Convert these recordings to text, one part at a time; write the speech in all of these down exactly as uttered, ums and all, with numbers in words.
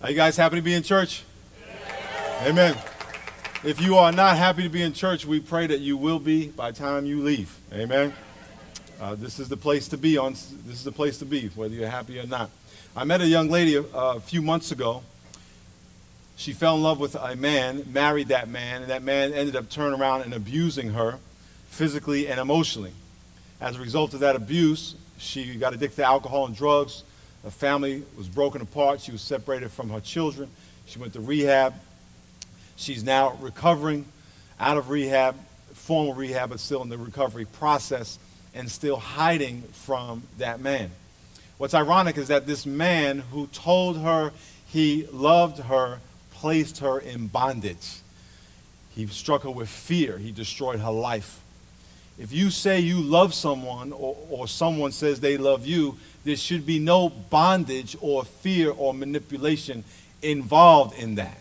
Are you guys happy to be in church? Amen. If you are not happy to be in church, we pray that you will be by the time you leave. Amen. Uh, this is the place to be on. This is the place to be, whether you're happy or not. I met a young lady a, a few months ago. She fell in love with a man, married that man, and that man ended up turning around and abusing her physically and emotionally. As a result of that abuse, she got addicted to alcohol and drugs. Her family was broken apart. She was separated from her children. She went to rehab. She's now recovering out of rehab, formal rehab, but still in the recovery process and still hiding from that man. What's ironic is that this man who told her he loved her placed her in bondage. He struck her with fear. He destroyed her life. If you say you love someone or, or someone says they love you, there should be no bondage or fear or manipulation involved in that.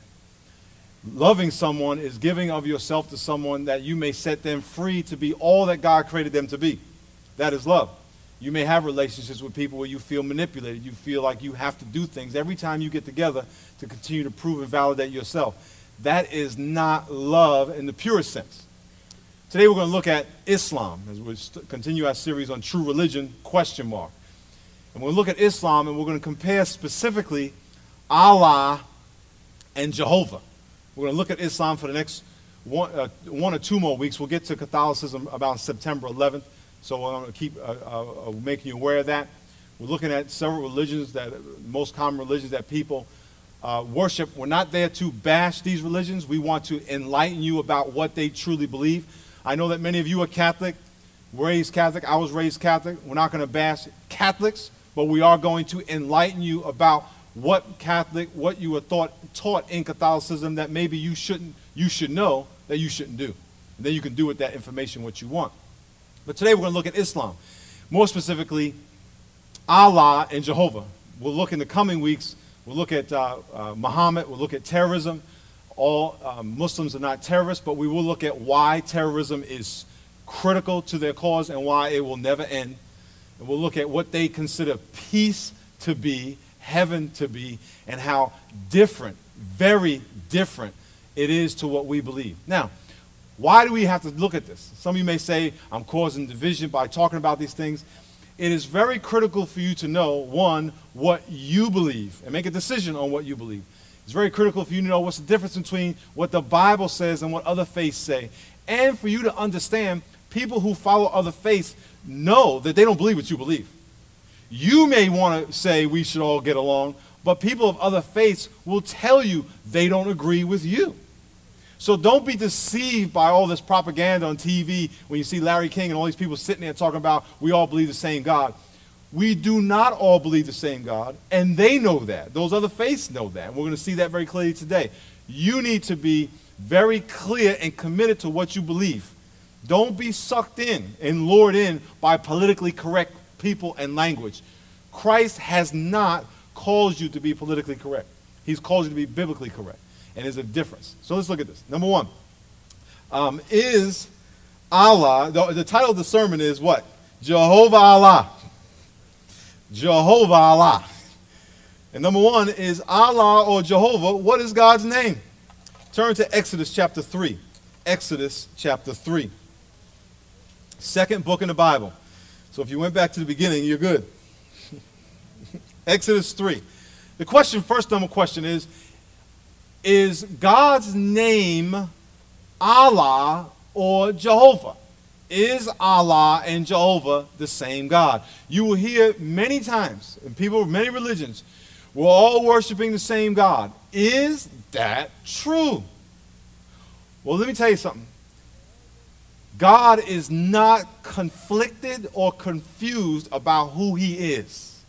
Loving someone is giving of yourself to someone that you may set them free to be all that God created them to be. That is love. You may have relationships with people where you feel manipulated. You feel like you have to do things every time you get together to continue to prove and validate yourself. That is not love in the purest sense. Today we're going to look at Islam as we continue our series on true religion, question mark. And we'll look at Islam and we're going to compare specifically Allah and Jehovah. We're going to look at Islam for the next one, uh, one or two more weeks. We'll get to Catholicism about September eleventh, so I'm going to keep uh, uh, making you aware of that. We're looking at several religions, that most common religions that people uh, worship. We're not there to bash these religions. We want to enlighten you about what they truly believe. I know that many of you are Catholic, raised Catholic. I was raised Catholic. We're not going to bash Catholics, but we are going to enlighten you about what Catholic, what you were taught, taught in Catholicism that maybe you shouldn't, you should know that you shouldn't do. And then you can do with that information what you want. But today we're going to look at Islam. More specifically, Allah and Jehovah. We'll look in the coming weeks, we'll look at uh, uh, Muhammad, we'll look at terrorism. All uh, Muslims are not terrorists, but we will look at why terrorism is critical to their cause and why it will never end. And we'll look at what they consider peace to be, heaven to be, and how different, very different it is to what we believe. Now, why do we have to look at this? Some of you may say, I'm causing division by talking about these things. It is very critical for you to know, one, what you believe, and make a decision on what you believe. It's very critical for you to know what's the difference between what the Bible says and what other faiths say. And for you to understand, people who follow other faiths know that they don't believe what you believe. You may want to say we should all get along, but people of other faiths will tell you they don't agree with you. So don't be deceived by all this propaganda on T V when you see Larry King and all these people sitting there talking about we all believe the same God. We do not all believe the same God, and they know that. Those other faiths know that. And we're going to see that very clearly today. You need to be very clear and committed to what you believe. Don't be sucked in and lured in by politically correct people and language. Christ has not called you to be politically correct. He's called you to be biblically correct. And there's a difference. So let's look at this. Number one, um, is Allah, the, the title of the sermon is what? Jehovah Allah. Jehovah Allah. And number one is Allah or Jehovah. What is God's name? Turn to Exodus chapter three. Exodus chapter three. Second book in the Bible. So if you went back to the beginning, you're good. Exodus three. The question, first number question is, is God's name Allah or Jehovah? Is Allah and Jehovah the same God? You will hear many times, and people of many religions, we're all worshiping the same God. Is that true? Well, let me tell you something. God is not conflicted or confused about who he is.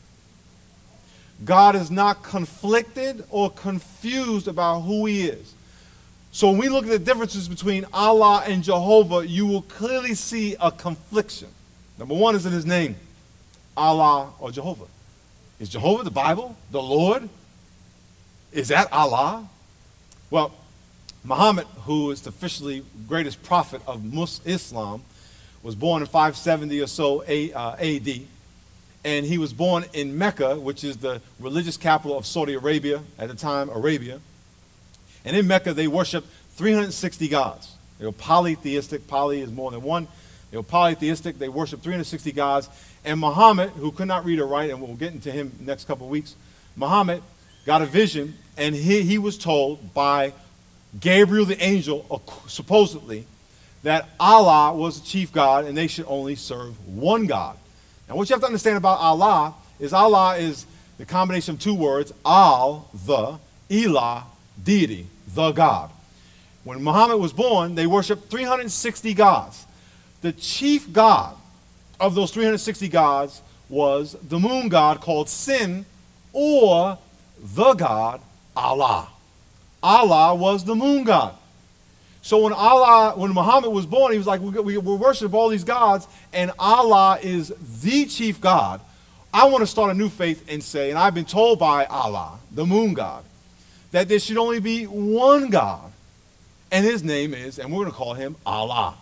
God is not conflicted or confused about who he is. So when we look at the differences between Allah and Jehovah, you will clearly see a confliction. Number one is in his name, Allah or Jehovah. Is Jehovah the Bible, the Lord? Is that Allah? Well, Muhammad, who is the officially greatest prophet of Muslim Islam, was born in five seventy or so A D. and he was born in Mecca, which is the religious capital of Saudi Arabia at the time, Arabia. And in Mecca, they worshiped three hundred sixty gods. They were polytheistic. Poly is more than one. They were polytheistic. They worshiped three hundred sixty gods. And Muhammad, who could not read or write, and we'll get into him next couple of weeks, Muhammad got a vision, and he, he was told by Gabriel the angel, supposedly, that Allah was the chief God, and they should only serve one God. Now, what you have to understand about Allah is Allah is the combination of two words, al, the, ilah, deity, the God. When Muhammad was born, they worshiped three hundred sixty gods. The chief god of those three hundred sixty gods was the moon god called Sin, or the god Allah. Allah was the moon god. So when Allah, when Muhammad was born, he was like, we, we, we worship all these gods, and Allah is the chief God. I want to start a new faith and say, and I've been told by Allah, the moon god, that there should only be one God, and his name is, and we're going to call him Allah.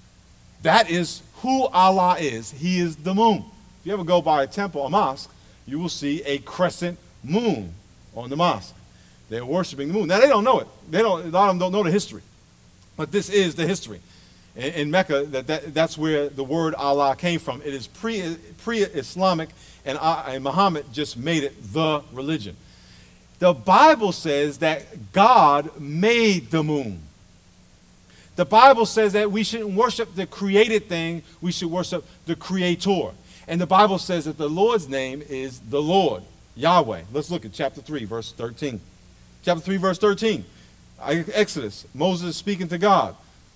That is who Allah is. He is the moon. If you ever go by a temple, a mosque, you will see a crescent moon on the mosque. They're worshiping the moon. Now, they don't know it. They don't, a lot of them don't know the history. But this is the history. In, in Mecca, that, that, that's where the word Allah came from. It is pre, pre-Islamic, and, uh, and Muhammad just made it the religion. The Bible says that God made the moon. The Bible says that we shouldn't worship the created thing, we should worship the Creator. And the Bible says that the Lord's name is the Lord, Yahweh. Let's look at chapter three, verse thirteen. Chapter three, verse thirteen. Exodus, Moses is speaking to God.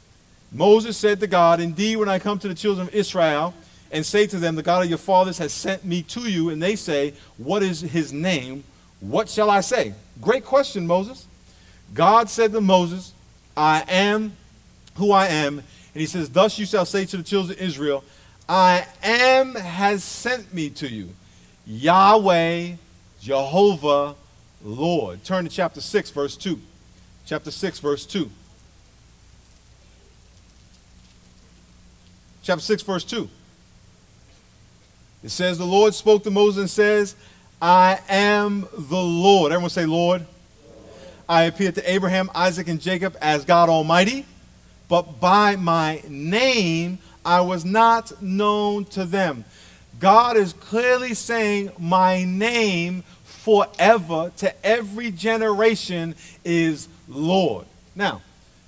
Moses said to God, indeed, when I come to the children of Israel and say to them, the God of your fathers has sent me to you, and they say, what is his name? What shall I say? Great question, Moses. God said to Moses, I am who I am. And he says, thus you shall say to the children of Israel, I am has sent me to you. Yahweh, Jehovah, Lord. Turn to chapter six, verse two. Chapter six, verse two. Chapter six, verse two. It says, the Lord spoke to Moses and says, I am the Lord. Everyone say, Lord. Lord. I appeared to Abraham, Isaac, and Jacob as God Almighty, but by my name I was not known to them. God is clearly saying my name forever to every generation is Lord. Now,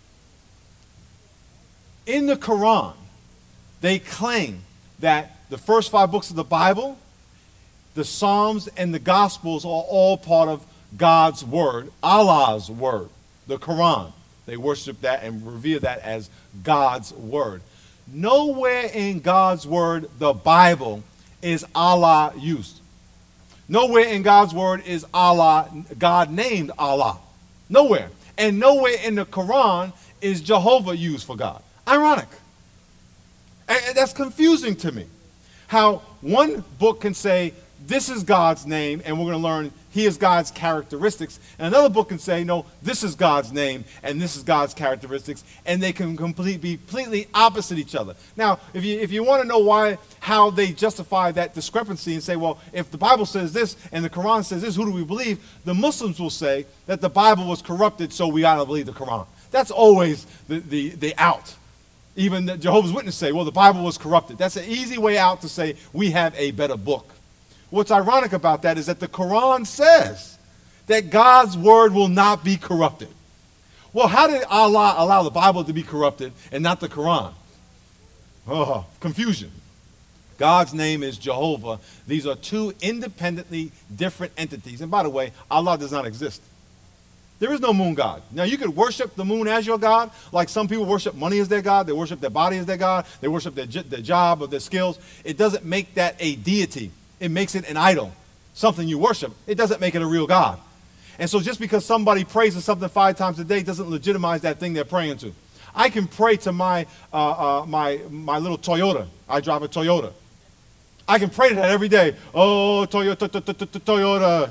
in the Quran, they claim that the first five books of the Bible, the Psalms, and the Gospels are all part of God's word, Allah's word, the Quran. They worship that and revere that as God's word. Nowhere in God's word, the Bible, is Allah used. Nowhere in God's word is Allah, God named Allah. Nowhere. And nowhere in the Quran is Jehovah used for God. Ironic. And that's confusing to me. How one book can say, this is God's name, and we're going to learn here's God's characteristics. And another book can say, no, this is God's name, and this is God's characteristics. And they can complete, be completely opposite each other. Now, if you, if you want to know why, how they justify that discrepancy and say, well, if the Bible says this and the Quran says this, who do we believe? The Muslims will say that the Bible was corrupted, so we got to believe the Quran. That's always the, the, the out. Even the Jehovah's Witnesses say, well, the Bible was corrupted. That's an easy way out to say we have a better book. What's ironic about that is that the Quran says that God's word will not be corrupted. Well, how did Allah allow the Bible to be corrupted and not the Quran? Oh, confusion. God's name is Jehovah. These are two independently different entities. And by the way, Allah does not exist. There is no moon god. Now, you could worship the moon as your god, like some people worship money as their god. They worship their body as their god. They worship their, their job or their skills. It doesn't make that a deity. It makes it an idol, something you worship. It doesn't make it a real God. And so just because somebody prays to something five times a day doesn't legitimize that thing they're praying to. I can pray to my, uh, uh, my, my little Toyota. I drive a Toyota. I can pray to that every day. Oh, Toyota, Toyota.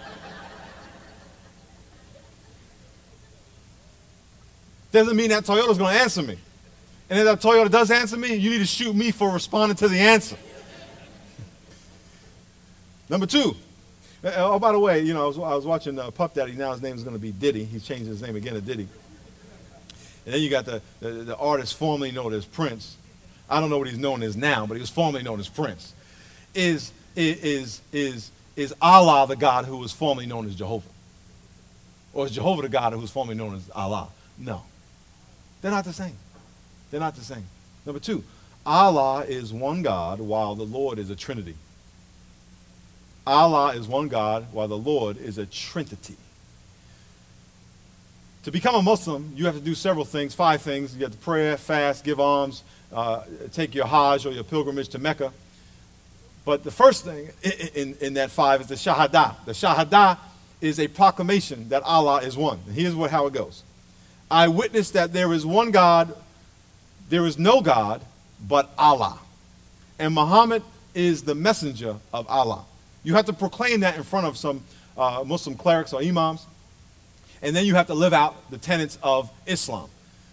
Doesn't mean that Toyota's going to answer me. And if that Toyota does answer me, you need to shoot me for responding to the answer. Number two. Oh, by the way, you know, I was, I was watching uh, Puff Daddy. Now his name is going to be Diddy. He's changed his name again to Diddy. And then you got the, the, the artist formerly known as Prince. I don't know what he's known as now, but he was formerly known as Prince. Is, is, is, is Allah the God who was formerly known as Jehovah? Or is Jehovah the God who was formerly known as Allah? No. They're not the same. They're not the same. Number two, Allah is one God while the Lord is a Trinity. Allah is one God while the Lord is a Trinity. To become a Muslim, you have to do several things, five things. You have to pray, fast, give alms, uh, take your Hajj or your pilgrimage to Mecca. But the first thing in, in, in that five is the Shahada. The Shahada is a proclamation that Allah is one. And here's what, how it goes. I witness that there is one God, there is no God but Allah. And Muhammad is the messenger of Allah. You have to proclaim that in front of some uh, Muslim clerics or imams. And then you have to live out the tenets of Islam.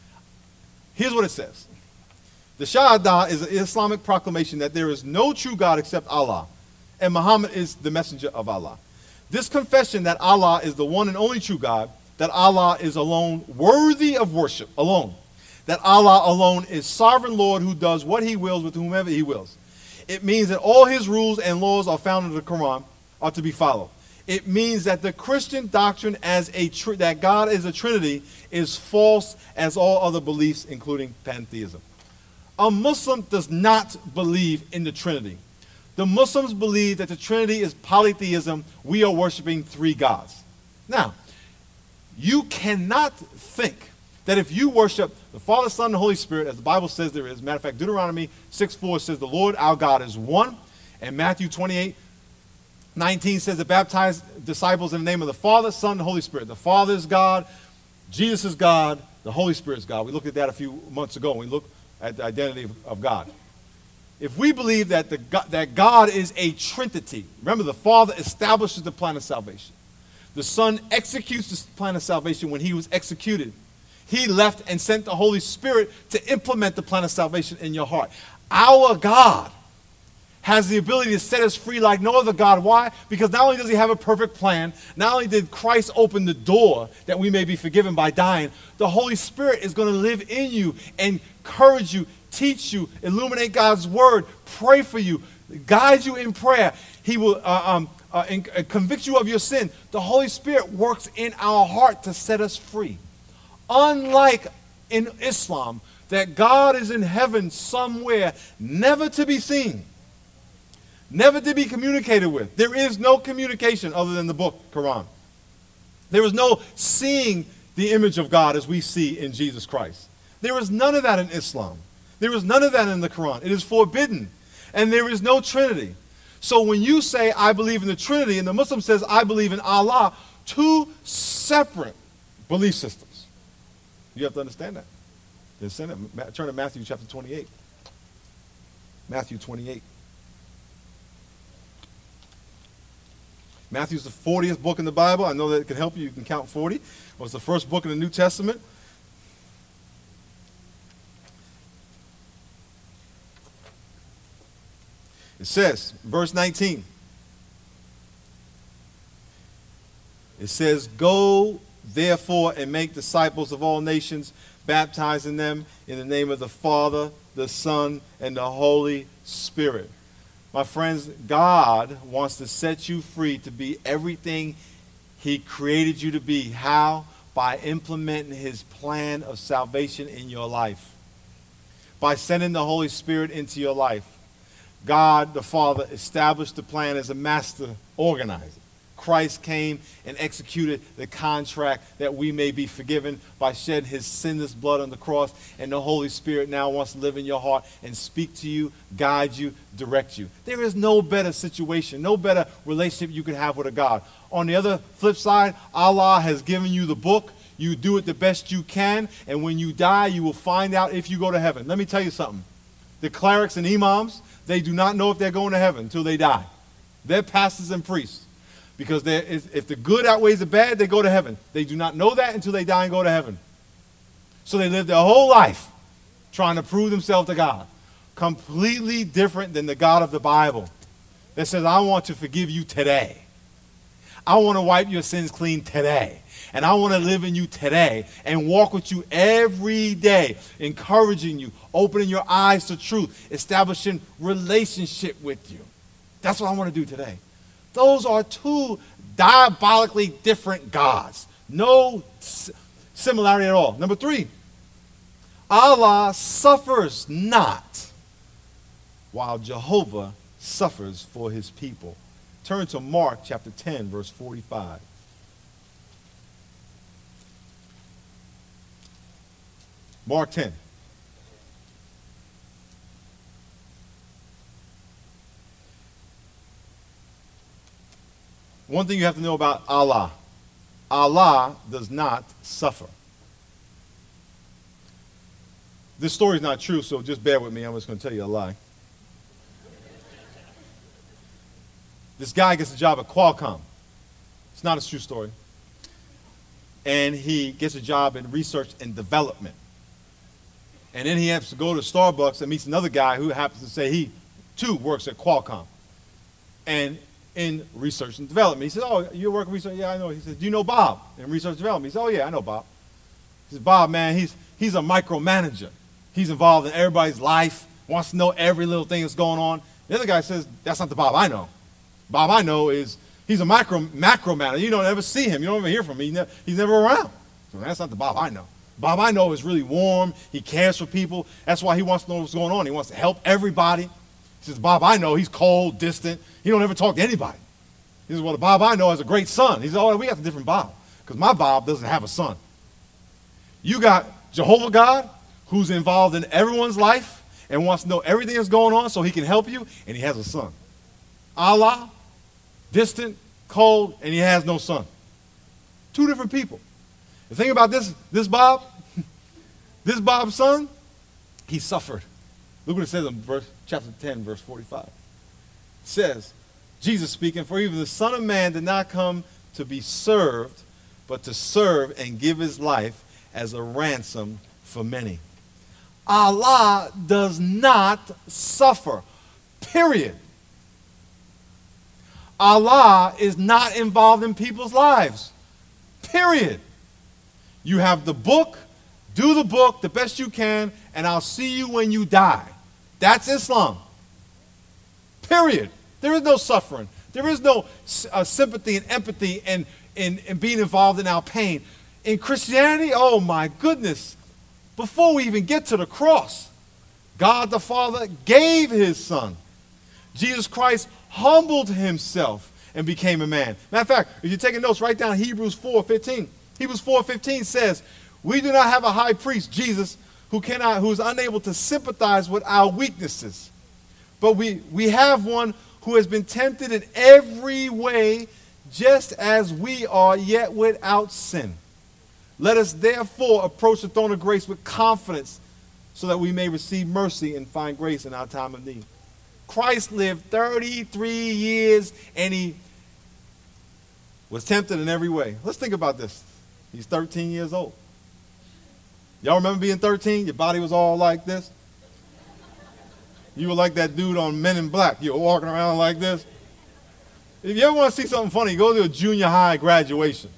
Here's what it says. The Shahada is an Islamic proclamation that there is no true God except Allah, and Muhammad is the messenger of Allah. This confession that Allah is the one and only true God, that Allah is alone worthy of worship, alone, that Allah alone is sovereign Lord who does what he wills with whomever he wills. It means that all his rules and laws are found in the Quran are to be followed. It means that the Christian doctrine as a tr- that God is a Trinity is false as all other beliefs, including pantheism. A Muslim does not believe in the Trinity. The Muslims believe that the Trinity is polytheism. We are worshiping three gods. Now, you cannot think that if you worship the Father, Son, and the Holy Spirit, as the Bible says there is, matter of fact, Deuteronomy six four says the Lord our God is one, and Matthew twenty-eight nineteen says to baptize disciples in the name of the Father, Son, and the Holy Spirit. The Father is God, Jesus is God, the Holy Spirit is God. We looked at that a few months ago when we looked at the identity of, of God. If we believe that, the, that God is a Trinity, remember the Father establishes the plan of salvation. The Son executes the plan of salvation when he was executed. He left and sent the Holy Spirit to implement the plan of salvation in your heart. Our God has the ability to set us free like no other God. Why? Because not only does he have a perfect plan, not only did Christ open the door that we may be forgiven by dying, the Holy Spirit is going to live in you and encourage you, teach you, illuminate God's word, pray for you, guide you in prayer. He will uh, um, uh, in, uh, convict you of your sin. The Holy Spirit works in our heart to set us free. Unlike in Islam, that God is in heaven somewhere, never to be seen, never to be communicated with. There is no communication other than the book, Quran. There is no seeing the image of God as we see in Jesus Christ. There is none of that in Islam. There is none of that in the Quran. It is forbidden. And there is no Trinity. So when you say, I believe in the Trinity, and the Muslim says, I believe in Allah, two separate belief systems. You have to understand that. Understand that. Turn to Matthew chapter twenty-eight. Matthew twenty-eight. Matthew's the fortieth book in the Bible. I know that it can help you. You can count forty. It was the first book in the New Testament. It says, verse nineteen. It says, go therefore and make disciples of all nations, baptizing them in the name of the Father, the Son, and the Holy Spirit. My friends, God wants to set you free to be everything he created you to be. How? By implementing his plan of salvation in your life. By sending the Holy Spirit into your life. God, the Father, established the plan as a master organizer. Christ came and executed the contract that we may be forgiven by shedding his sinless blood on the cross. And the Holy Spirit now wants to live in your heart and speak to you, guide you, direct you. There is no better situation, no better relationship you can have with a God. On the other flip side, Allah has given you the book. You do it the best you can. And when you die, you will find out if you go to heaven. Let me tell you something. The clerics and imams, they do not know if they're going to heaven until they die. They're pastors and priests. Because if the good outweighs the bad, they go to heaven. They do not know that until they die and go to heaven. So they live their whole life trying to prove themselves to God. Completely different than the God of the Bible. that says, I want to forgive you today. I want to wipe your sins clean today. And I want to live in you today and walk with you every day, encouraging you, opening your eyes to truth, establishing relationship with you. That's what I want to do today. Those are two diabolically different gods. No s- similarity at all. Number three, Allah suffers not, while Jehovah suffers for his people. Turn to Mark chapter ten, verse forty-five. Mark ten. One thing you have to know about Allah. Allah does not suffer. This story is not true, so just bear with me. I'm just going to tell you a lie. This guy gets a job at Qualcomm. It's not a true story. And he gets a job in research and development. And then he has to go to Starbucks and meets another guy who happens to say he, too, works at Qualcomm. And in research and development. He says, oh, you work in research? Yeah, I know. He says, do you know Bob in research and development? He says, oh, yeah, I know Bob. He says, Bob, man, he's, he's a micromanager. He's involved in everybody's life, wants to know every little thing that's going on. The other guy says, that's not the Bob I know. Bob I know is, he's a micro, macro manager. You don't ever see him. You don't ever hear from him. He ne- he's never around. So that's not the Bob I know. Bob I know is really warm. He cares for people. That's why he wants to know what's going on. He wants to help everybody. He says, Bob I know, he's cold, distant. He don't ever talk to anybody. He says, well, the Bob I know has a great son. He says, oh, we got a different Bob, because my Bob doesn't have a son. You got Jehovah God, who's involved in everyone's life and wants to know everything that's going on so he can help you, and he has a son. Allah, distant, cold, and he has no son. Two different people. The thing about this, this Bob, this Bob's son, he suffered. Look what it says in verse, chapter ten, verse forty-five. It says, Jesus speaking, for even the Son of Man did not come to be served, but to serve and give his life as a ransom for many. Allah does not suffer, period. Allah is not involved in people's lives, period. You have the book, do the book the best you can, and I'll see you when you die. That's Islam, period. There is no suffering. There is no uh, sympathy and empathy and, and, and being involved in our pain. In Christianity, oh my goodness, before we even get to the cross, God the Father gave his son. Jesus Christ humbled himself and became a man. Matter of fact, if you're taking notes, write down Hebrews four fifteen. Hebrews four fifteen says, we do not have a high priest, Jesus, who cannot, who is unable to sympathize with our weaknesses. But we, we have one who has been tempted in every way, just as we are, yet without sin. Let us therefore approach the throne of grace with confidence, so that we may receive mercy and find grace in our time of need. Christ lived thirty-three years, and he was tempted in every way. Let's think about this. He's thirteen years old. Y'all remember being thirteen? Your body was all like this? You were like that dude on Men in Black. You were walking around like this. If you ever want to see something funny, go to a junior high graduation.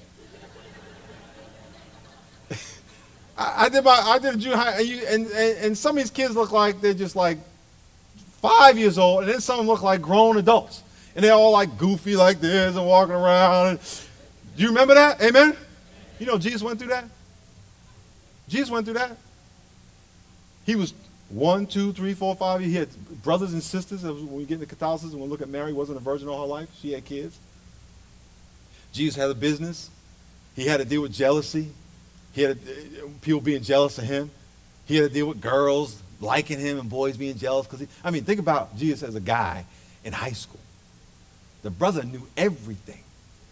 I, I did my, I did a junior high, and, you, and, and, and some of these kids look like they're just like five years old, and then some look like grown adults. And they're all like goofy like this and walking around. Do you remember that? Amen? You know Jesus went through that? Jesus went through that. He was one, two, three, four, five. He had brothers and sisters. When we get into Catholicism, we look at Mary, wasn't a virgin all her life. She had kids. Jesus had a business. He had to deal with jealousy. He had to, people being jealous of him. He had to deal with girls liking him and boys being jealous. Because I mean, think about Jesus as a guy in high school. The brother knew everything.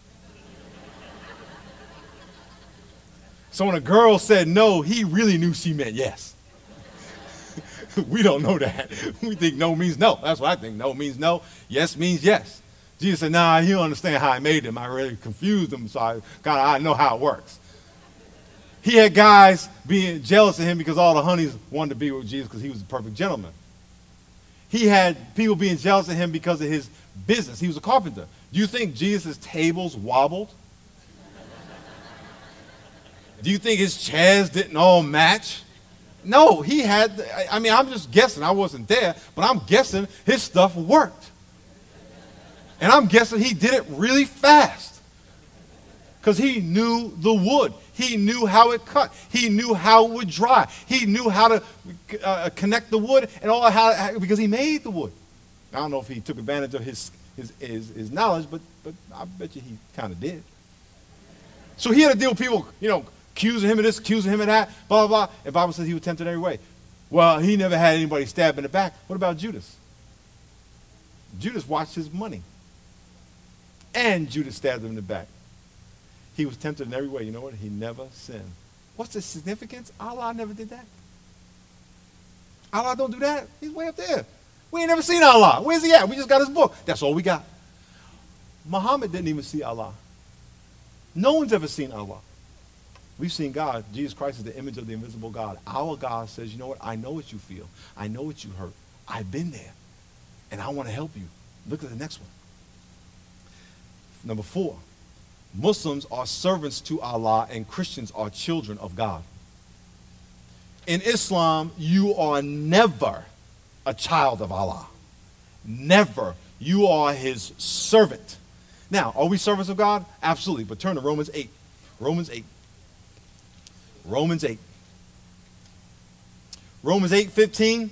So when a girl said no, he really knew she meant yes. We don't know that. We think no means no. That's what I think. No means no. Yes means yes. Jesus said, nah, you don't understand how I made him. I really confused him, so I got I know how it works. He had guys being jealous of him because all the honeys wanted to be with Jesus because he was a perfect gentleman. He had people being jealous of him because of his business. He was a carpenter. Do you think Jesus' tables wobbled? Do you think his chairs didn't all match? No, he had, I mean, I'm just guessing. I wasn't there, but I'm guessing his stuff worked. And I'm guessing he did it really fast because he knew the wood. He knew how it cut. He knew how it would dry. He knew how to uh, connect the wood and all how, because he made the wood. I don't know if he took advantage of his, his, his, his knowledge, but, but I bet you he kind of did. So he had to deal with people, you know, accusing him of this, accusing him of that, blah, blah, blah. And the Bible says he was tempted every way. Well, he never had anybody stabbed in the back. What about Judas? Judas watched his money. And Judas stabbed him in the back. He was tempted in every way. You know what? He never sinned. What's the significance? Allah never did that. Allah don't do that. He's way up there. We ain't never seen Allah. Where's he at? We just got his book. That's all we got. Muhammad didn't even see Allah. No one's ever seen Allah. We've seen God. Jesus Christ is the image of the invisible God. Our God says, you know what? I know what you feel. I know what you hurt. I've been there. And I want to help you. Look at the next one. Number four. Muslims are servants to Allah and Christians are children of God. In Islam, you are never a child of Allah. Never. You are his servant. Now, are we servants of God? Absolutely. But turn to Romans eight. Romans eight. Romans eight. Romans eight fifteen.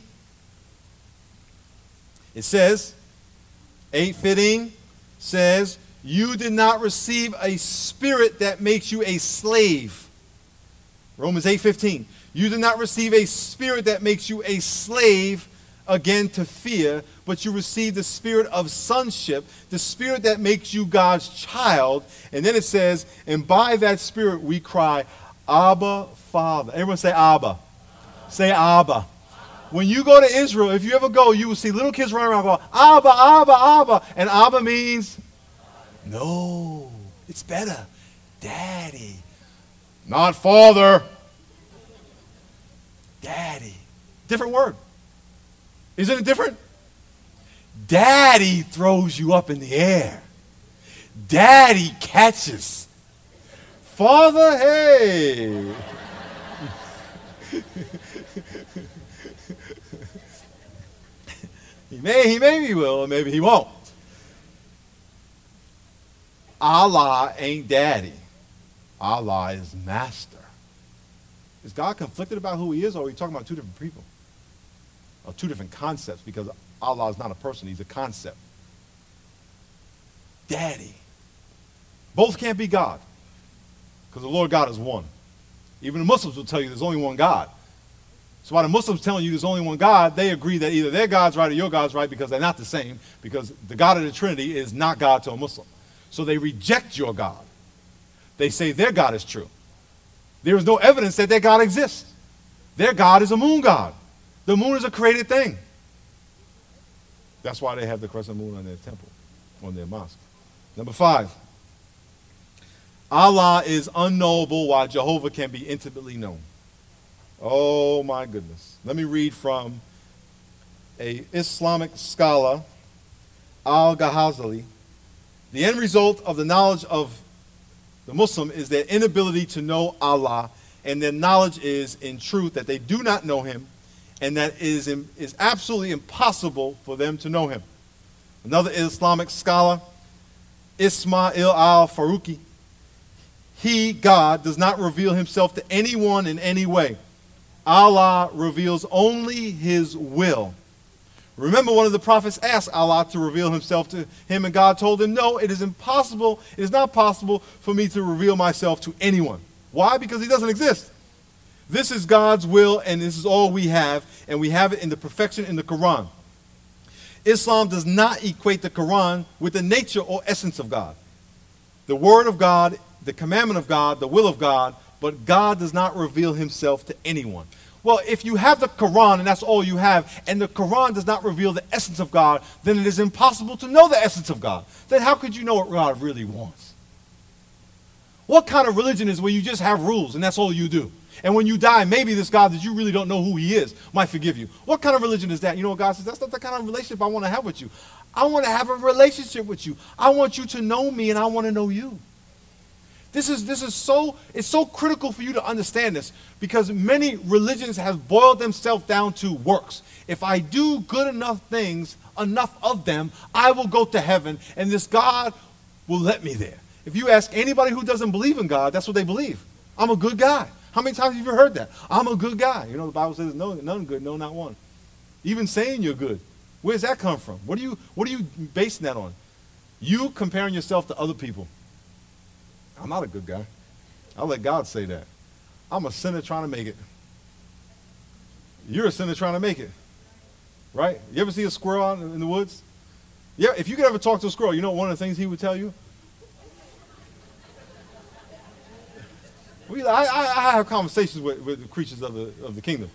It says, eight fifteen says, you did not receive a spirit that makes you a slave. Romans eight fifteen. You did not receive a spirit that makes you a slave again to fear, but you received the spirit of sonship, the spirit that makes you God's child. And then it says, and by that spirit we cry, Abba, Father. Everyone say Abba. Abba. Say Abba. Abba. When you go to Israel, if you ever go, you will see little kids running around going, Abba, Abba, Abba. And Abba means, no, it's better. Daddy. Not father. Daddy. Different word. Isn't it different? Daddy throws you up in the air. Daddy catches. Father, hey. he may, he maybe will, or maybe he won't. Allah ain't daddy. Allah is master. Is God conflicted about who he is, or are we talking about two different people? Or two different concepts, because Allah is not a person, he's a concept. Daddy. Both can't be God. Because the Lord God is one. Even the Muslims will tell you there's only one God. So while the Muslims telling you there's only one God, they agree that either their God's right or your God's right, because they're not the same, because the God of the Trinity is not God to a Muslim. So they reject your God. They say their God is true. There is no evidence that their God exists. Their God is a moon god. The moon is a created thing. That's why they have the crescent moon on their temple, on their mosque. Number five. Allah is unknowable while Jehovah can be intimately known. Oh my goodness. Let me read from a Islamic scholar, Al-Ghazali. The end result of the knowledge of the Muslim is their inability to know Allah, and their knowledge is in truth that they do not know him, and that it is, is absolutely impossible for them to know him. Another Islamic scholar, Ismail al-Faruqi, he, God, does not reveal himself to anyone in any way. Allah reveals only his will. Remember, one of the prophets asked Allah to reveal himself to him, and God told him, no, it is impossible, it is not possible for me to reveal myself to anyone. Why? Because he doesn't exist. This is God's will, and this is all we have, and we have it in the perfection in the Quran. Islam does not equate the Quran with the nature or essence of God. The word of God, the commandment of God, the will of God, but God does not reveal himself to anyone. Well, if you have the Quran and that's all you have, and the Quran does not reveal the essence of God, then it is impossible to know the essence of God. Then how could you know what God really wants? What kind of religion is where you just have rules and that's all you do? And when you die, maybe this God that you really don't know who he is might forgive you. What kind of religion is that? You know what God says? That's not the kind of relationship I want to have with you. I want to have a relationship with you. I want you to know me and I want to know you. This is, this is so, it's so critical for you to understand this because many religions have boiled themselves down to works. If I do good enough things, enough of them, I will go to heaven and this God will let me there. If you ask anybody who doesn't believe in God, that's what they believe. I'm a good guy. How many times have you heard that? I'm a good guy. You know, the Bible says no, none good, no, not one. Even saying you're good. Where does that come from? What are you, what are you basing that on? You comparing yourself to other people. I'm not a good guy. I'll let God say that. I'm a sinner trying to make it. You're a sinner trying to make it. Right? You ever see a squirrel out in the woods? Yeah, if you could ever talk to a squirrel, you know one of the things he would tell you? We, I, I, I have conversations with, with the creatures of the, of the kingdom.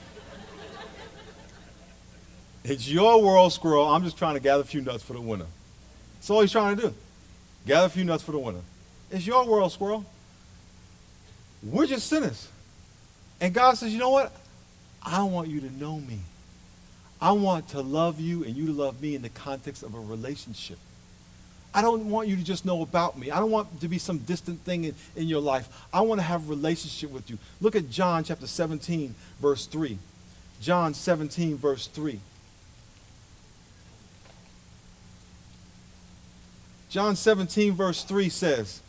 It's your world, squirrel. I'm just trying to gather a few nuts for the winter. That's all he's trying to do. Gather a few nuts for the winter. It's your world, squirrel. We're just sinners. And God says, you know what? I want you to know me. I want to love you and you to love me in the context of a relationship. I don't want you to just know about me. I don't want it to be some distant thing in, in your life. I want to have a relationship with you. Look at John chapter seventeen, verse three. John seventeen, verse three. John seventeen, verse three says,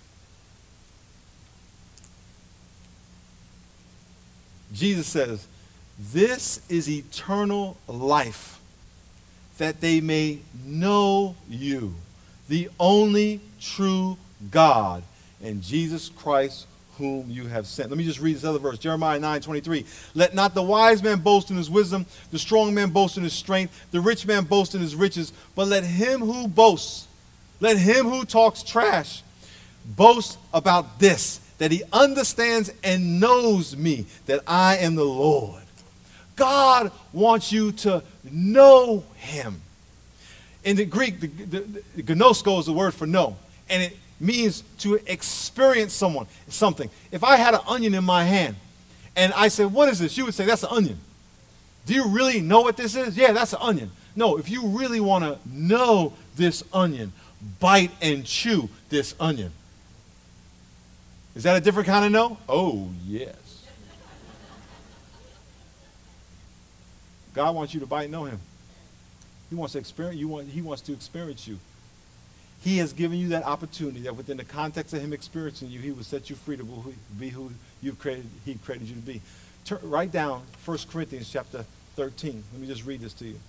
Jesus says, this is eternal life, that they may know you, the only true God, and Jesus Christ whom you have sent. Let me just read this other verse, Jeremiah nine twenty-three. Let not the wise man boast in his wisdom, the strong man boast in his strength, the rich man boast in his riches, but let him who boasts, let him who talks trash, boast about this, that he understands and knows me, that I am the Lord. God wants you to know him. In the Greek, the, the, the gnosko is the word for know, and it means to experience someone, something. If I had an onion in my hand, and I said, what is this? You would say, that's an onion. Do you really know what this is? Yeah, that's an onion. No, if you really want to know this onion, bite and chew this onion. Is that a different kind of know? Oh, yes. God wants you to bite and know him. He wants to experience you. Want, he wants to experience you. He has given you that opportunity that within the context of him experiencing you, he will set you free to be who you've created, he created you to be. Turn, write down First Corinthians chapter thirteen. Let me just read this to you.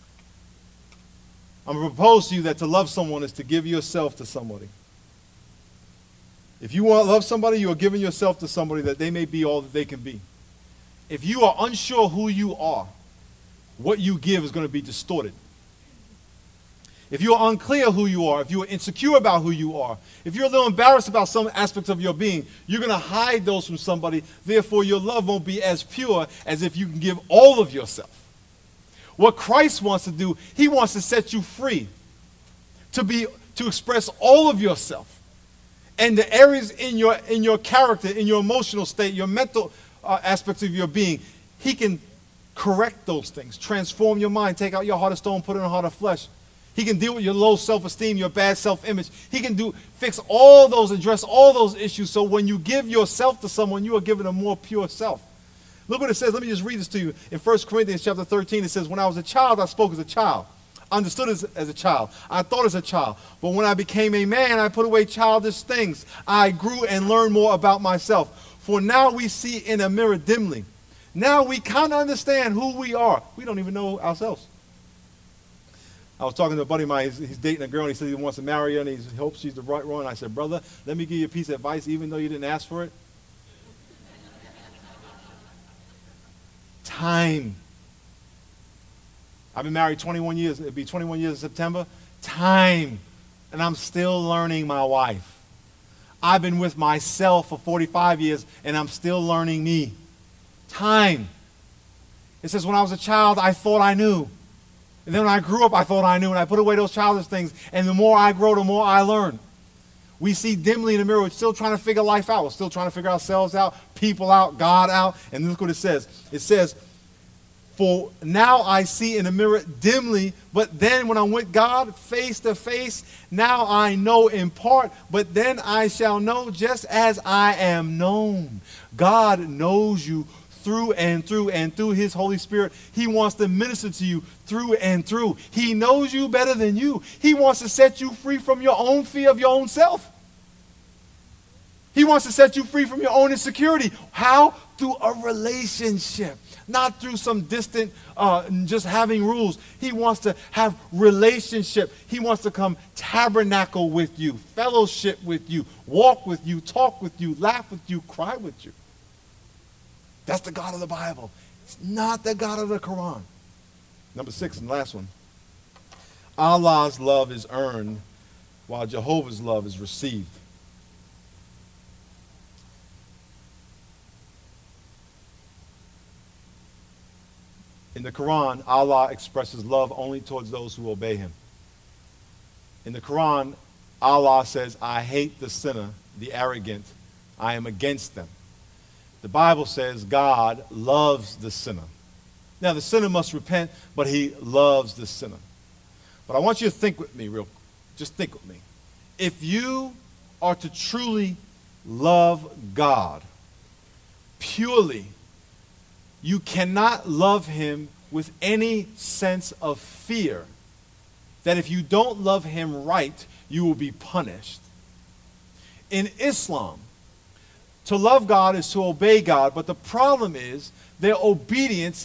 I'm going to propose to you that to love someone is to give yourself to somebody. If you want to love somebody, you are giving yourself to somebody that they may be all that they can be. If you are unsure who you are, what you give is going to be distorted. If you are unclear who you are, if you are insecure about who you are, if you're a little embarrassed about some aspects of your being, you're going to hide those from somebody. Therefore, your love won't be as pure as if you can give all of yourself. What Christ wants to do, he wants to set you free to be to express all of yourself. And the areas in your in your character, in your emotional state, your mental uh, aspects of your being, he can correct those things, transform your mind, take out your heart of stone, put in a heart of flesh. He can deal with your low self-esteem, your bad self-image. He can do fix all those, address all those issues. So when you give yourself to someone, you are given a more pure self. Look what it says. Let me just read this to you. In First Corinthians chapter thirteen, it says, when I was a child, I spoke as a child. I understood as, as a child. I thought as a child. But when I became a man, I put away childish things. I grew and learned more about myself. For now we see in a mirror dimly. Now we kind of understand who we are. We don't even know ourselves. I was talking to a buddy of mine. He's, he's dating a girl, and he says he wants to marry her, and he hopes she's the right one. I said, brother, let me give you a piece of advice, even though you didn't ask for it. Time. I've been married twenty-one years. It'll be twenty-one years in September. Time. And I'm still learning my wife. I've been with myself for forty-five years, and I'm still learning me. Time. It says, when I was a child, I thought I knew. And then when I grew up, I thought I knew, and I put away those childish things. And the more I grow, the more I learn. We see dimly in the mirror. We're still trying to figure life out. We're still trying to figure ourselves out, people out, God out. And look what it says. It says, for now I see in the mirror dimly, but then when I'm with God face to face, now I know in part, but then I shall know just as I am known. God knows you through and through, and through his Holy Spirit, he wants to minister to you through and through. He knows you better than you. He wants to set you free from your own fear of your own self. He wants to set you free from your own insecurity. How? Through a relationship. Not through some distant, uh, just having rules. He wants to have relationship. He wants to come tabernacle with you, fellowship with you, walk with you, talk with you, laugh with you, cry with you. That's the God of the Bible. It's not the God of the Quran. Number six and last one. Allah's love is earned while Jehovah's love is received. In the Quran, Allah expresses love only towards those who obey him. In the Quran, Allah says, I hate the sinner, the arrogant. I am against them. The Bible says God loves the sinner. Now, the sinner must repent, but he loves the sinner. But I want you to think with me, real, just think with me. If you are to truly love God purely, you cannot love him with any sense of fear that if you don't love him right, you will be punished. In Islam, to love God is to obey God, but the problem is their obedience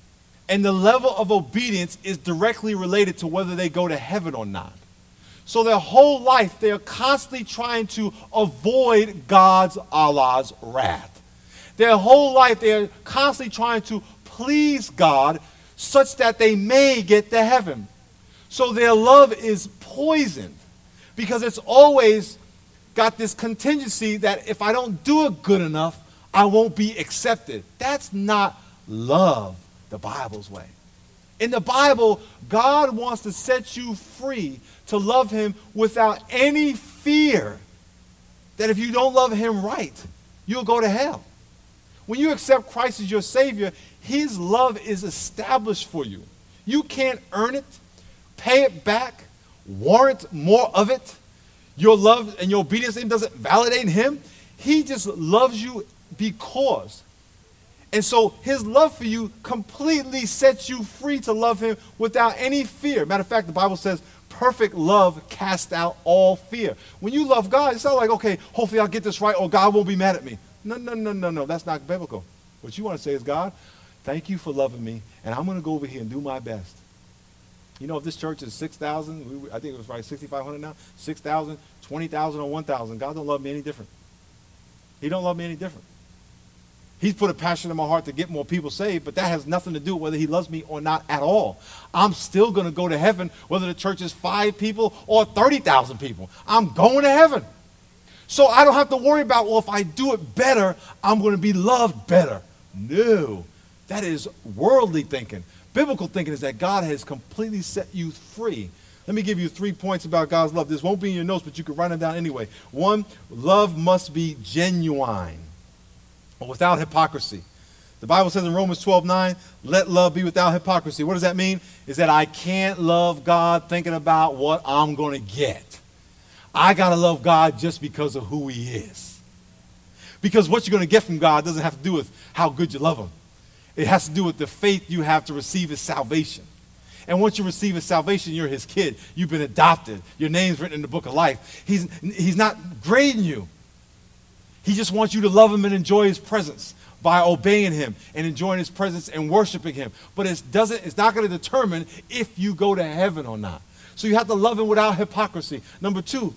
and the level of obedience is directly related to whether they go to heaven or not. So their whole life, they are constantly trying to avoid God's, Allah's wrath. Their whole life, they are constantly trying to please God such that they may get to heaven. So their love is poisoned because it's always got this contingency that if I don't do it good enough, I won't be accepted. That's not love the Bible's way. In the Bible, God wants to set you free to love him without any fear that if you don't love him right, you'll go to hell. When you accept Christ as your Savior, his love is established for you. You can't earn it, pay it back, warrant more of it. Your love and your obedience to him doesn't validate him. He just loves you because. And so his love for you completely sets you free to love him without any fear. Matter of fact, the Bible says perfect love casts out all fear. When you love God, it's not like, okay, hopefully I'll get this right or God won't be mad at me. No, no, no, no, no. That's not biblical. What you want to say is, God, thank you for loving me, and I'm going to go over here and do my best. You know, if this church is six thousand, I think it was right, sixty-five hundred now, six thousand, twenty thousand, or one thousand, God don't love me any different. He don't love me any different. He's put a passion in my heart to get more people saved, but that has nothing to do with whether he loves me or not at all. I'm still going to go to heaven whether the church is five people or thirty thousand people. I'm going to heaven. So I don't have to worry about, well, if I do it better, I'm going to be loved better. No, that is worldly thinking. Biblical thinking is that God has completely set you free. Let me give you three points about God's love. This won't be in your notes, but you can write them down anyway. One, love must be genuine or without hypocrisy. The Bible says in Romans twelve nine, let love be without hypocrisy. What does that mean? Is that I can't love God thinking about what I'm going to get. I got to love God just because of who he is. Because what you're going to get from God doesn't have to do with how good you love him. It has to do with the faith you have to receive his salvation. And once you receive his salvation, you're his kid. You've been adopted. Your name's written in the book of life. He's, he's not grading you. He just wants you to love him and enjoy his presence by obeying him and enjoying his presence and worshiping him. But it doesn't, it's not going to determine if you go to heaven or not. So you have to love him without hypocrisy. Number two,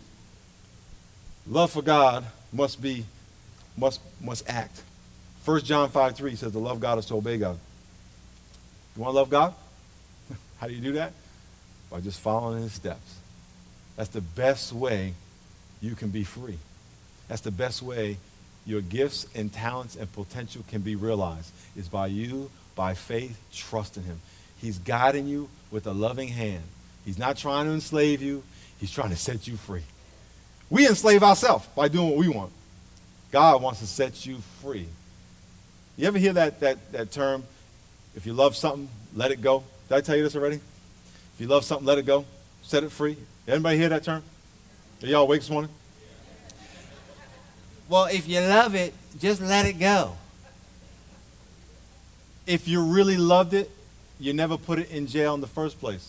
love for God must be, must, must act. First John five three says to love God is to obey God. You want to love God? How do you do that? By just following his steps. That's the best way you can be free. That's the best way your gifts and talents and potential can be realized, is by you, by faith, trusting him. He's guiding you with a loving hand. He's not trying to enslave you. He's trying to set you free. We enslave ourselves by doing what we want. God wants to set you free. You ever hear that, that, that term, if you love something, let it go? Did I tell you this already? If you love something, let it go. Set it free. Anybody hear that term? Are y'all awake this morning? Well, if you love it, just let it go. If you really loved it, you never put it in jail in the first place.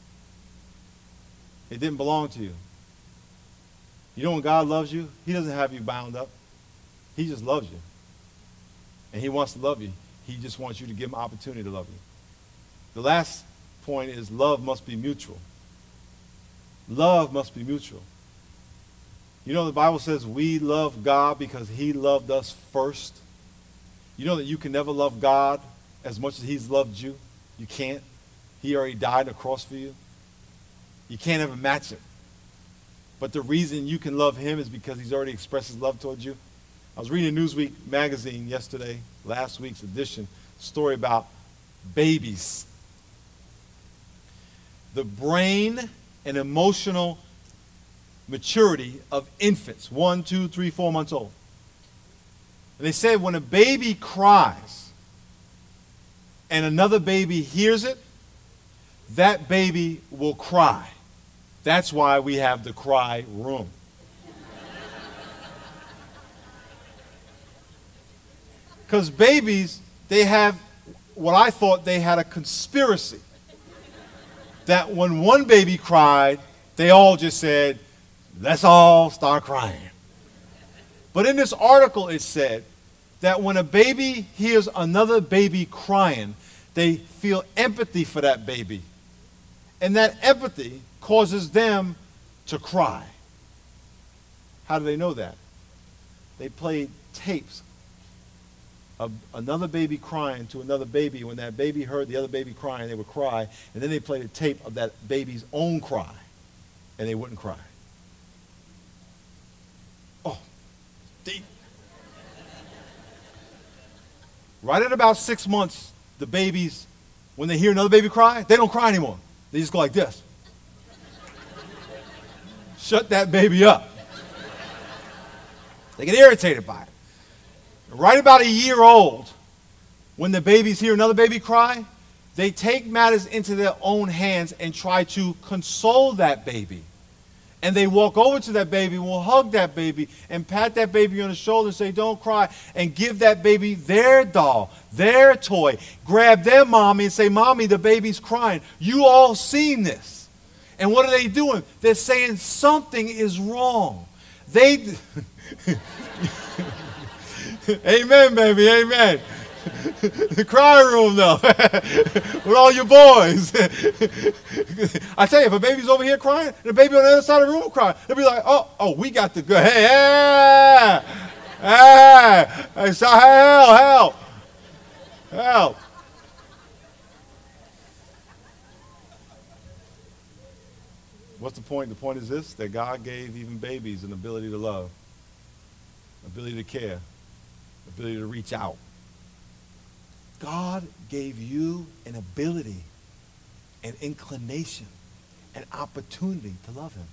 It didn't belong to you. You know when God loves you, he doesn't have you bound up. He just loves you. And he wants to love you. He just wants you to give him opportunity to love you. The last point is love must be mutual. Love must be mutual. You know the Bible says we love God because he loved us first. You know that you can never love God as much as he's loved you. You can't. He already died on the cross for you. You can't ever match it. But the reason you can love him is because he's already expressed his love towards you. I was reading Newsweek magazine yesterday, last week's edition, story about babies. The brain and emotional maturity of infants, one, two, three, four months old. And they said when a baby cries and another baby hears it, that baby will cry. That's why we have the cry room. Because babies, they have what I thought they had a conspiracy. That when one baby cried, they all just said, let's all start crying. But in this article it said that when a baby hears another baby crying, they feel empathy for that baby. And that empathy causes them to cry. How do they know that? They played tapes of another baby crying to another baby. When that baby heard the other baby crying, they would cry. And then they played a tape of that baby's own cry, and they wouldn't cry. Oh, deep. Right at about six months, the babies, when they hear another baby cry, they don't cry anymore. They just go like this. Shut that baby up. They get irritated by it. Right about a year old, when the babies hear another baby cry, they take matters into their own hands and try to console that baby. And they walk over to that baby, will hug that baby, and pat that baby on the shoulder and say, don't cry, and give that baby their doll, their toy. Grab their mommy and say, mommy, the baby's crying. You all seen this. And what are they doing? They're saying something is wrong. They... Amen, baby, amen. The cry room, though, with all your boys. I tell you, if a baby's over here crying, and the baby on the other side of the room crying, they'll be like, oh, oh, we got to go. Hey, hey, hey, hey, so help, help, help. What's the point? The point is this, that God gave even babies an ability to love, ability to care, ability to reach out. God gave you an ability, an inclination, an opportunity to love him.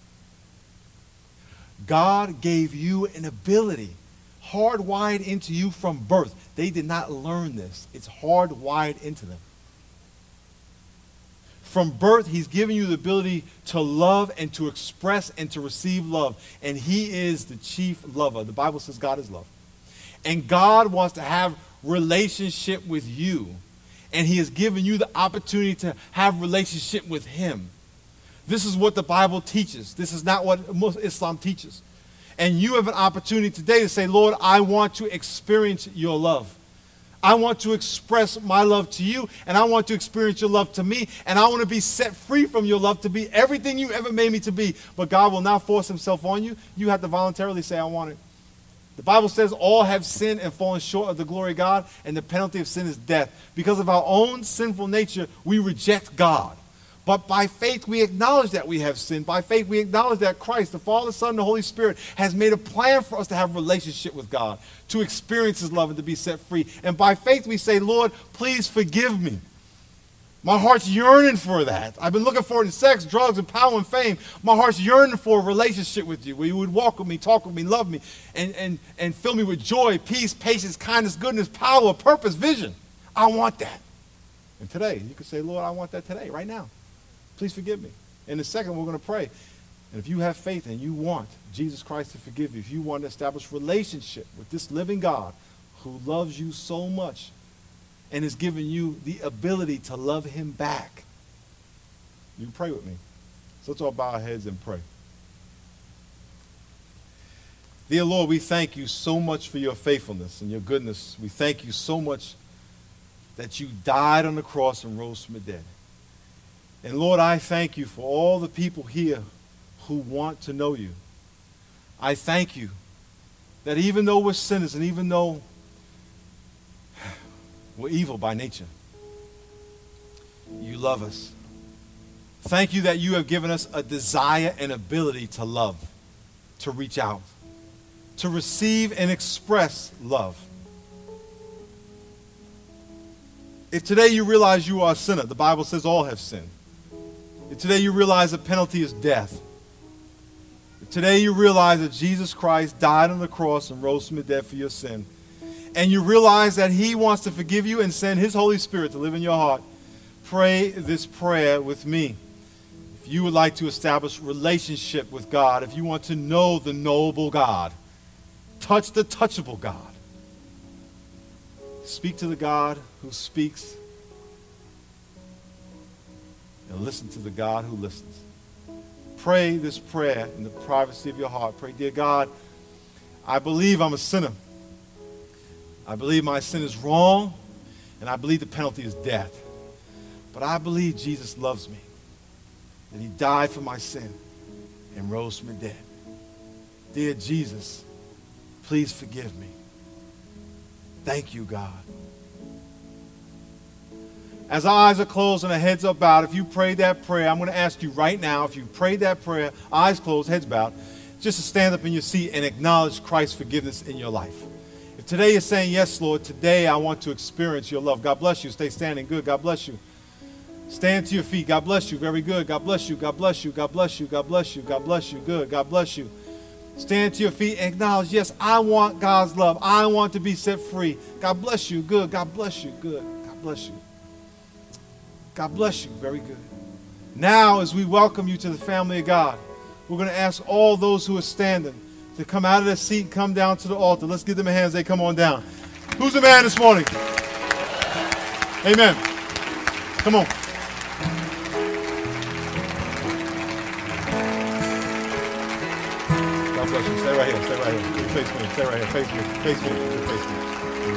God gave you an ability hardwired into you from birth. They did not learn this. It's hardwired into them. From birth, he's given you the ability to love and to express and to receive love. And he is the chief lover. The Bible says God is love. And God wants to have relationship with you. And he has given you the opportunity to have relationship with him. This is what the Bible teaches. This is not what Islam teaches. And you have an opportunity today to say, Lord, I want to experience your love. I want to express my love to you, and I want to experience your love to me, and I want to be set free from your love to be everything you ever made me to be. But God will not force himself on you. You have to voluntarily say, I want it. The Bible says all have sinned and fallen short of the glory of God, and the penalty of sin is death. Because of our own sinful nature, we reject God. But by faith, we acknowledge that we have sinned. By faith, we acknowledge that Christ, the Father, Son, and the Holy Spirit, has made a plan for us to have a relationship with God, to experience his love and to be set free. And by faith, we say, Lord, please forgive me. My heart's yearning for that. I've been looking for it in sex, drugs, and power and fame. My heart's yearning for a relationship with you where you would walk with me, talk with me, love me, and, and, and fill me with joy, peace, patience, kindness, goodness, power, purpose, vision. I want that. And today, you can say, Lord, I want that today, right now. Please forgive me. In a second, we're going to pray. And if you have faith and you want Jesus Christ to forgive you, if you want to establish a relationship with this living God who loves you so much, and has given you the ability to love him back, you pray with me. So let's all bow our heads and pray. Dear Lord, we thank you so much for your faithfulness and your goodness. We thank you so much that you died on the cross and rose from the dead. And Lord, I thank you for all the people here who want to know you. I thank you that even though we're sinners and even though we're evil by nature, you love us. Thank you that you have given us a desire and ability to love, to reach out, to receive and express love. If today you realize you are a sinner, the Bible says all have sinned. If today you realize the penalty is death. If today you realize that Jesus Christ died on the cross and rose from the dead for your sin, and you realize that he wants to forgive you and send his Holy Spirit to live in your heart, pray this prayer with me. If you would like to establish relationship with God, if you want to know the knowable God, touch the touchable God, speak to the God who speaks, and listen to the God who listens. Pray this prayer in the privacy of your heart. Pray, dear God, I believe I'm a sinner. I believe my sin is wrong, and I believe the penalty is death. But I believe Jesus loves me, that he died for my sin and rose from the dead. Dear Jesus, please forgive me. Thank you, God. As our eyes are closed and our heads are bowed, if you prayed that prayer, I'm going to ask you right now, if you prayed that prayer, eyes closed, heads bowed, just to stand up in your seat and acknowledge Christ's forgiveness in your life. If today you're saying, yes, Lord, today I want to experience your love. God bless you. Stay standing. Good. God bless you. Stand to your feet. God bless you. Very good. God bless you. God bless you. God bless you. God bless you. God bless you. Good. God bless you. Stand to your feet and acknowledge, yes, I want God's love. I want to be set free. God bless you. Good. God bless you. Good. God bless you. God bless you. Very good. Now, as we welcome you to the family of God, we're going to ask all those who are standing to come out of their seat and come down to the altar. Let's give them a hand as they come on down. Who's the man this morning? Amen. Come on. God bless you. Stay right here. Stay right here. Face me. Stay right here. Face me. Face me. Face me.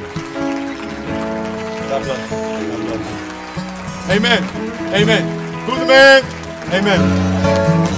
God bless you. God bless you. Amen. Amen. Who's the man? Amen.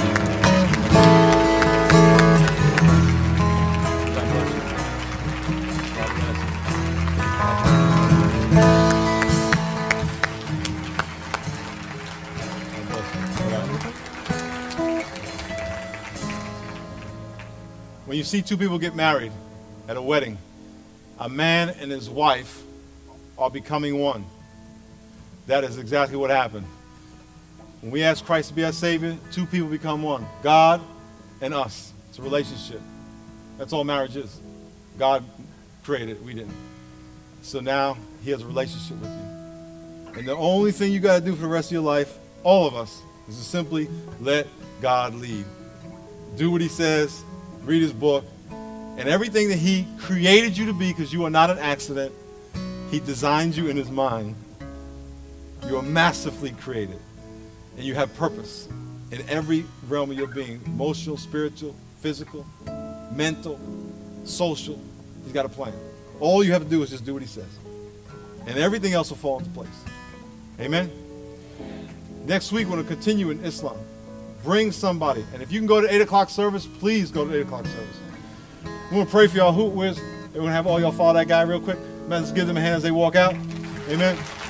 When you see two people get married at a wedding, a man and his wife are becoming one. That is exactly what happened. When we ask Christ to be our Savior, two people become one. God and us. It's a relationship. That's all marriage is. God created it. We didn't. So now he has a relationship with you. And the only thing you got to do for the rest of your life, all of us, is to simply let God lead. Do what he says. Read his book. And everything that he created you to be, because you are not an accident, he designed you in his mind. You are massively created. And you have purpose in every realm of your being. Emotional, spiritual, physical, mental, social. He's got a plan. All you have to do is just do what he says. And everything else will fall into place. Amen? Next week, we're going to continue in Islam. Bring somebody. And if you can go to eight o'clock service, please go to eight o'clock service. We're going to pray for y'all. Who, where's, we're going to have all y'all follow that guy real quick. Man, let's give them a hand as they walk out. Amen.